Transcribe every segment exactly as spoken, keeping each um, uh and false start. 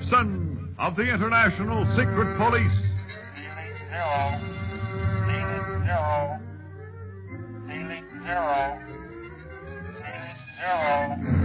Gibson of the International Secret Police. Zero. Zero. Zero. Zero.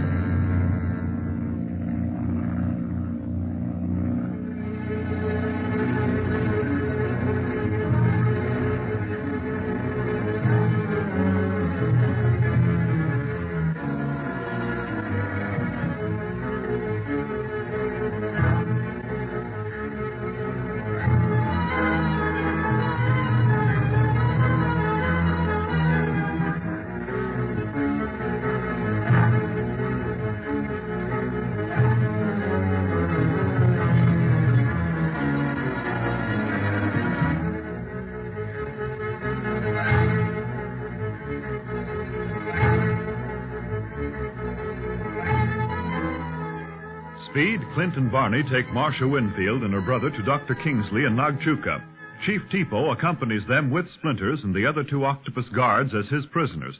Speed, Clint, and Barney take Marcia Winfield and her brother to Doctor Kingsley in Nagchuka. Chief Tipo accompanies them with Splinters and the other two octopus guards as his prisoners.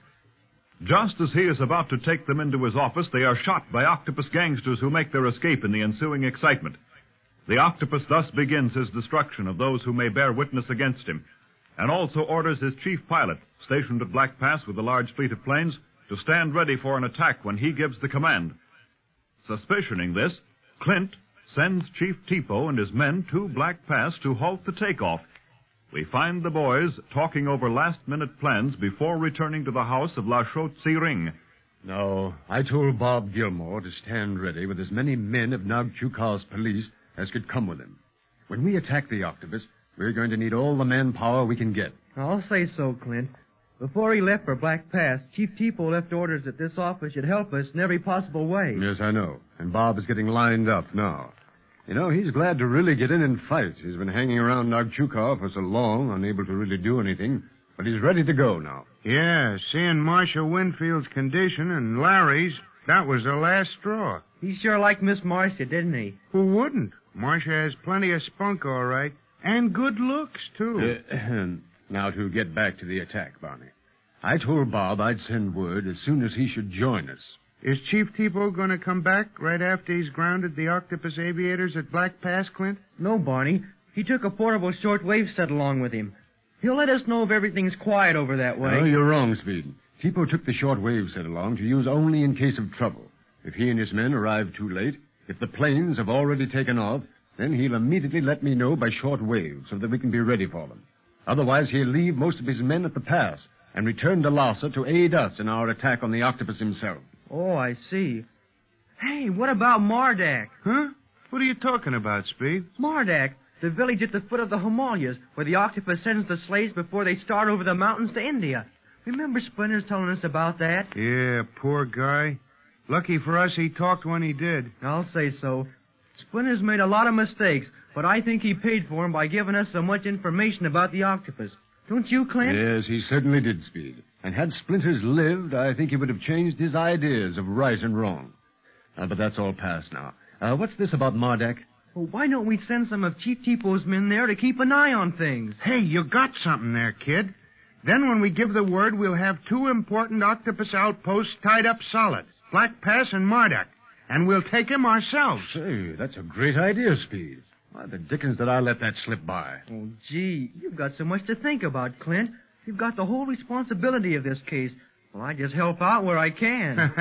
Just as he is about to take them into his office, they are shot by octopus gangsters who make their escape in the ensuing excitement. The octopus thus begins his destruction of those who may bear witness against him, and also orders his chief pilot, stationed at Black Pass with a large fleet of planes, to stand ready for an attack when he gives the command. Suspicioning this, Clint sends Chief Tipo and his men to Black Pass to halt the takeoff. We find the boys talking over last-minute plans before returning to the house of La Chaux Ring. No, I told Bob Gilmore to stand ready with as many men of Nagchuka's police as could come with him. When we attack the octopus, we're going to need all the manpower we can get. I'll say so, Clint. Before he left for Black Pass, Chief Tipo left orders that this office should help us in every possible way. Yes, I know. And Bob is getting lined up now. You know, he's glad to really get in and fight. He's been hanging around Nagchuka for so long, unable to really do anything. But he's ready to go now. Yeah, seeing Marcia Winfield's condition and Larry's, that was the last straw. He sure liked Miss Marcia, didn't he? Who wouldn't? Marcia has plenty of spunk, all right. And good looks, too. Uh, now, to get back to the attack, Barney. I told Bob I'd send word as soon as he should join us. Is Chief Tipo going to come back right after he's grounded the octopus aviators at Black Pass, Clint? No, Barney. He took a portable shortwave set along with him. He'll let us know if everything's quiet over that way. No, you're wrong, Speed. Tipo took the shortwave set along to use only in case of trouble. If he and his men arrive too late, if the planes have already taken off, then he'll immediately let me know by shortwave so that we can be ready for them. Otherwise, he'll leave most of his men at the pass and return to Lhasa to aid us in our attack on the octopus himself. Oh, I see. Hey, what about Mardak? Huh? What are you talking about, Speed? Mardak, the village at the foot of the Himalayas, where the octopus sends the slaves before they start over the mountains to India. Remember Splinters telling us about that? Yeah, poor guy. Lucky for us he talked when he did. I'll say so. Splinters made a lot of mistakes, but I think he paid for them by giving us so much information about the octopus. Don't you, Clint? Yes, he certainly did, Speed. And had Splinters lived, I think he would have changed his ideas of right and wrong. Uh, but that's all past now. Uh, what's this about Mardak? Well, why don't we send some of Chief Tipo's men there to keep an eye on things? Hey, you got something there, kid. Then when we give the word, we'll have two important octopus outposts tied up solid. Black Pass and Mardak. And we'll take him ourselves. Say, that's a great idea, Speed. Why the dickens did I let that slip by? Oh, gee, you've got so much to think about, Clint. You've got the whole responsibility of this case. Well, I just help out where I can.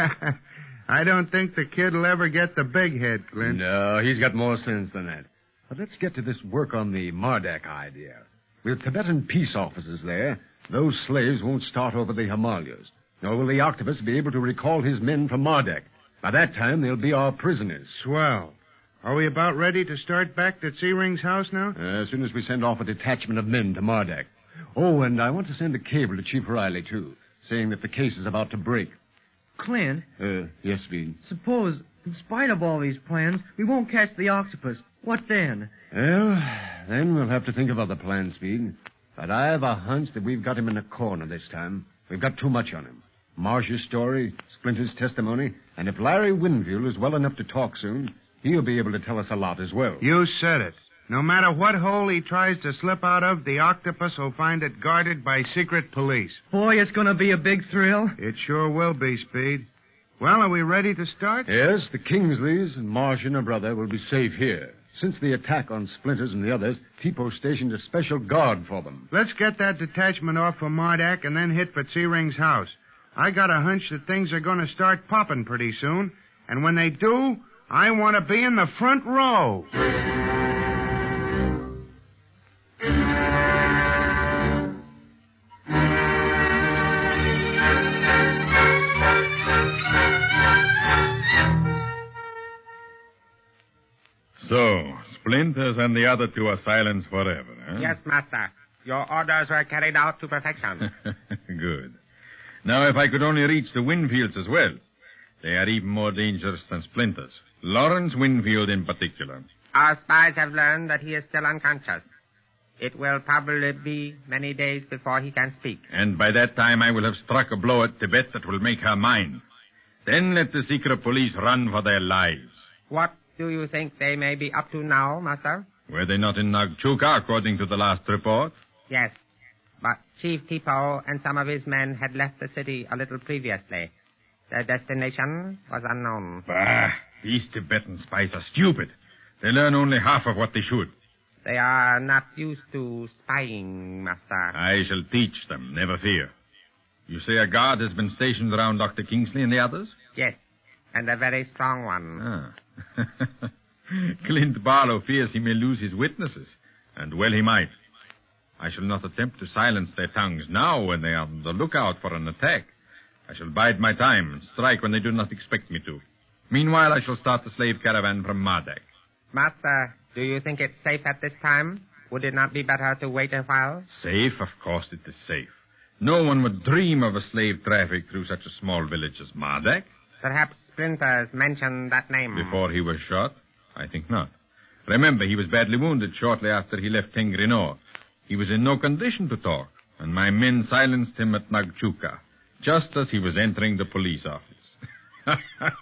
I don't think the kid will ever get the big head, Clint. No, he's got more sense than that. But let's get to this work on the Mardak idea. With Tibetan peace officers there, those slaves won't start over the Himalayas. Nor will the octopus be able to recall his men from Mardak. By that time, they'll be our prisoners. Swell. Are we about ready to start back to Searing's house now? Uh, as soon as we send off a detachment of men to Mardak. Oh, and I want to send a cable to Chief Riley, too, saying that the case is about to break. Clint? Uh, yes, Speed. Suppose, in spite of all these plans, we won't catch the octopus. What then? Well, then we'll have to think of other plans, Speed. But I have a hunch that we've got him in a corner this time. We've got too much on him. Marsh's story, Splinter's testimony, and if Larry Winfield is well enough to talk soon, he'll be able to tell us a lot as well. You said it. No matter what hole he tries to slip out of, the octopus will find it guarded by secret police. Boy, it's going to be a big thrill. It sure will be, Speed. Well, are we ready to start? Yes, the Kingsleys and Marsh and her brother will be safe here. Since the attack on Splinters and the others, Tipo stationed a special guard for them. Let's get that detachment off for Mardak and then hit for Searing's house. I got a hunch that things are going to start popping pretty soon. And when they do, I want to be in the front row. So, Splinters and the other two are silenced forever, huh? Yes, Master. Your orders were carried out to perfection. Good. Now, if I could only reach the Winfields as well. They are even more dangerous than Splinters. Lawrence Winfield in particular. Our spies have learned that he is still unconscious. It will probably be many days before he can speak. And by that time, I will have struck a blow at Tibet that will make her mine. Then let the secret police run for their lives. What do you think they may be up to now, Master? Were they not in Nagchuka, according to the last report? Yes, but Chief Tipo and some of his men had left the city a little previously. Their destination was unknown. Bah, these Tibetan spies are stupid. They learn only half of what they should. They are not used to spying, Master. I shall teach them, never fear. You say a guard has been stationed around Doctor Kingsley and the others? Yes, and a very strong one. Ah. Clint Barlow fears he may lose his witnesses, and well he might. I shall not attempt to silence their tongues now when they are on the lookout for an attack. I shall bide my time and strike when they do not expect me to. Meanwhile, I shall start the slave caravan from Mardak. Master, do you think it's safe at this time? Would it not be better to wait a while? Safe? Of course it is safe. No one would dream of a slave traffic through such a small village as Mardak. Perhaps Splinters mentioned that name. Before he was shot? I think not. Remember, he was badly wounded shortly after he left Tengrinor. He was in no condition to talk, and my men silenced him at Nagchuka, just as he was entering the police office.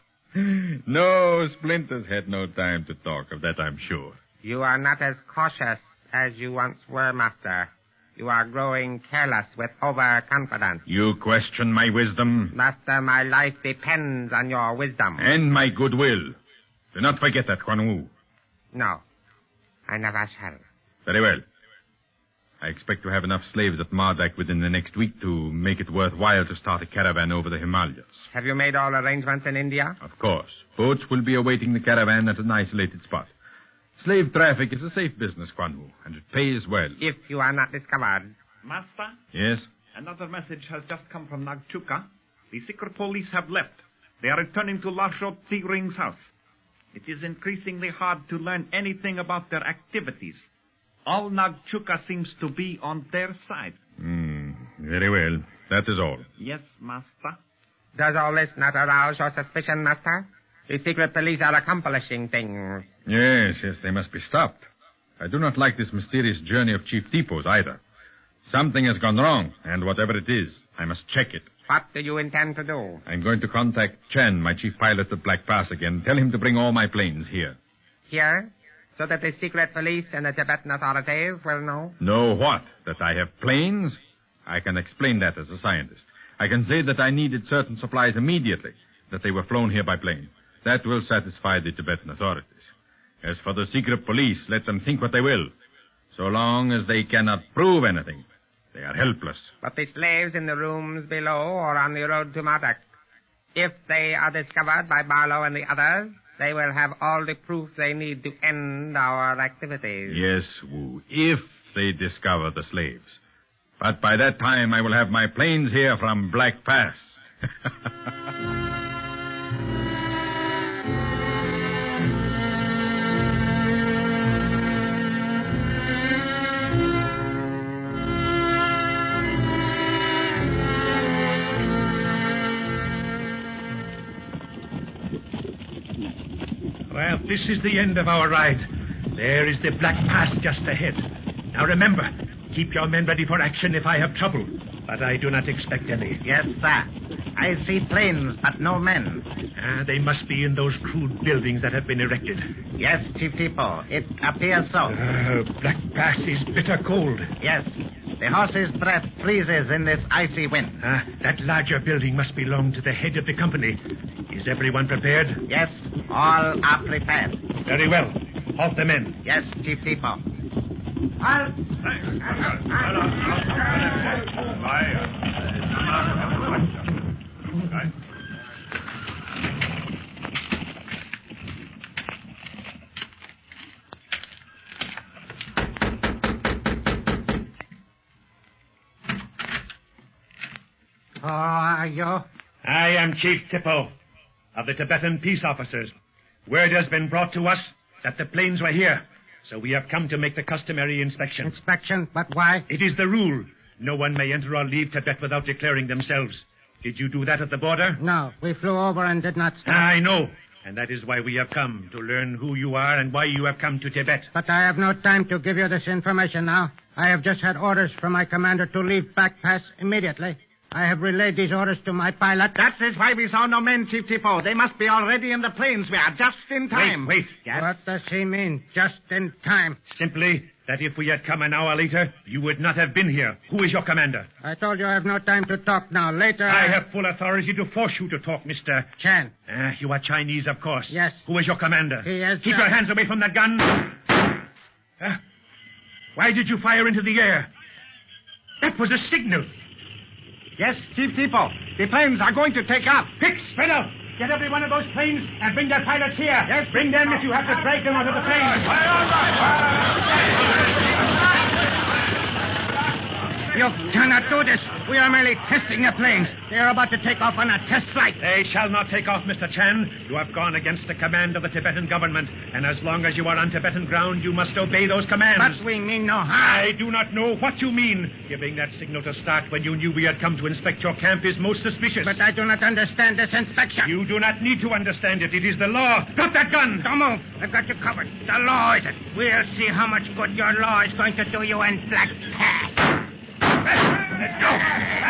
No, Splinters had no time to talk, of that I'm sure. You are not as cautious as you once were, Master. You are growing careless with overconfidence. You question my wisdom? Master, my life depends on your wisdom. And my goodwill. Do not forget that, Quan Wu. No, I never shall. Very well. I expect to have enough slaves at Mardak within the next week to make it worthwhile to start a caravan over the Himalayas. Have you made all arrangements in India? Of course. Boats will be awaiting the caravan at an isolated spot. Slave traffic is a safe business, Quan Wu, and it pays well. If you are not discovered. Master? Yes? Another message has just come from Nagchuka. The secret police have left. They are returning to Lashot Searing's house. It is increasingly hard to learn anything about their activities. All Nagchuka seems to be on their side. Hmm, very well. That is all. Yes, Master. Does all this not arouse your suspicion, Master? The secret police are accomplishing things. Yes, yes, they must be stopped. I do not like this mysterious journey of Chief Tipo's either. Something has gone wrong, and whatever it is, I must check it. What do you intend to do? I'm going to contact Chen, my chief pilot at Black Pass again, tell him to bring all my planes here. Here? So that the secret police and the Tibetan authorities will know? Know what? That I have planes? I can explain that as a scientist. I can say that I needed certain supplies immediately, that they were flown here by plane. That will satisfy the Tibetan authorities. As for the secret police, let them think what they will. So long as they cannot prove anything, they are helpless. But the slaves in the rooms below or on the road to Mardak, if they are discovered by Barlow and the others, they will have all the proof they need to end our activities. Yes, Wu, if they discover the slaves. But by that time, I will have my planes here from Black Pass. Well, this is the end of our ride. There is the Black Pass just ahead. Now remember, keep your men ready for action if I have trouble. But I do not expect any. Yes, sir. I see planes, but no men. Ah, they must be in those crude buildings that have been erected. Yes, Chief Tipo. It appears so. Uh, Black Pass is bitter cold. Yes. The horse's breath freezes in this icy wind. Ah, that larger building must belong to the head of the company. Is everyone prepared? Yes, all are prepared. Very well. Halt the men. Yes, Chief Tipo. Halt! Who are you? I am Chief Tipo of the Tibetan peace officers. Word has been brought to us that the planes were here, so we have come to make the customary inspection. Inspection? But why? It is the rule. No one may enter or leave Tibet without declaring themselves. Did you do that at the border? No, we flew over and did not stop. I know. And that is why we have come, to learn who you are and why you have come to Tibet. But I have no time to give you this information now. I have just had orders from my commander to leave Black Pass immediately. I have relayed these orders to my pilot. That is why we saw no men, Chief Tipo. They must be already in the planes. We are just in time. Wait, wait. Yes? What does he mean, just in time? Simply that if we had come an hour later, you would not have been here. Who is your commander? I told you I have no time to talk now. Later I I... have full authority to force you to talk, Mister Chan. Uh, you are Chinese, of course. Yes. Who is your commander? He is... Keep uh, your hands away from that gun. Uh, why did you fire into the air? That was a signal. Yes, Chief Tipo. The planes are going to take off. Quick, spread out. Get every one of those planes and bring their pilots here. Yes. Bring them if you have to drag them onto the planes. You cannot do this. We are merely testing the planes. They are about to take off on a test flight. They shall not take off, Mister Chan. You have gone against the command of the Tibetan government, and as long as you are on Tibetan ground, you must obey those commands. But we mean no harm. I do not know what you mean. Giving that signal to start when you knew we had come to inspect your camp is most suspicious. But I do not understand this inspection. You do not need to understand it. It is the law. Drop that gun! Don't move. I've got you covered. The law is it. We'll see how much good your law is going to do you in Black Pass. Let go!